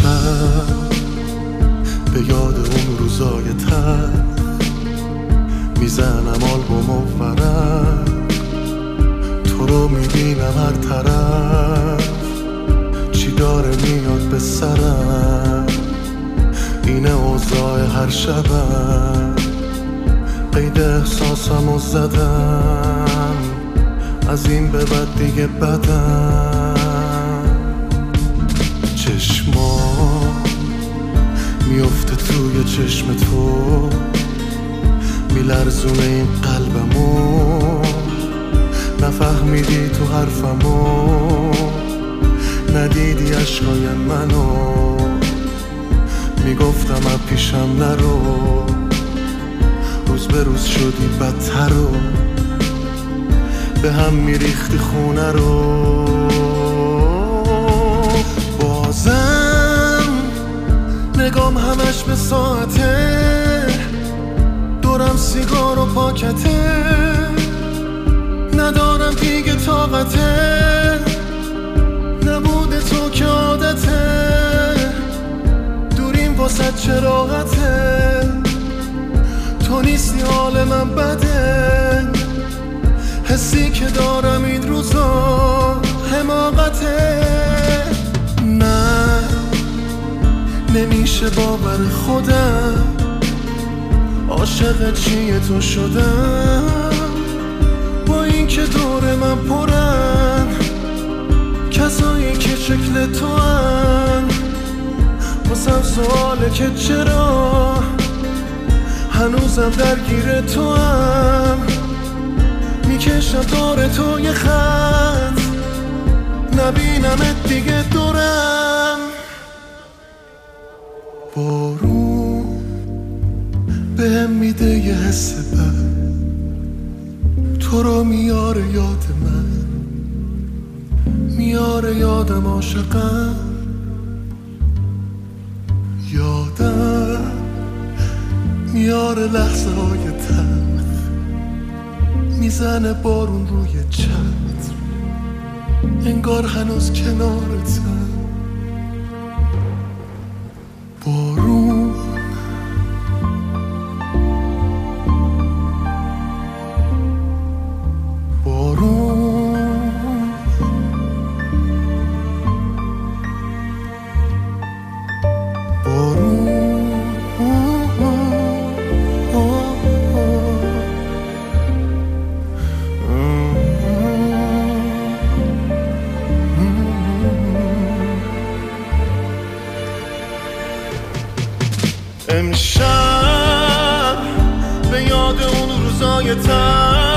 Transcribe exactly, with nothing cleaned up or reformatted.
شب به یاد اون روزای تر میزنم آلبوم و ورق، تو رو میبینم هر طرف، چی داره میاد به سرم، اینه اوضاع هر شبم، قید احساسمو زدم، از این به بعد دیگه بدم. چشما میفته توی چشم تو، میلرزونه این قلبمو، نفهمیدی تو حرفمو، ندیدی عشقای منو، میگفتم از پیشم نرو، روز به روز شدی بدتر و به هم میریختی خونه رو. بازم نگام همش به ساعته، دورم سیگار و پاکته، ندارم دیگه طاقته، نبوده تو که عادته، دوریم واسه چراغته، تو نیستی حال من بده، حسی که دارم این روزا حماقته. نه نمیشه باور خودم، عاشق چیه تو شدم، با این که دور من پرن کسایی که شکل تو هن، واسم سواله که چرا هنوزم درگیر تو هم، میکشم دور تو یه خط، نبینمت دیگه دورم. بارون بهم میده یه حس بد، تو رو میاره یاد من، میاره یادم عاشقم، یادم میاره لحظه های تلخ، میزنه بارون روی چتر، انگار هنوز کنارتم. بارون بارون بارون امشب به یاد اون روزای تر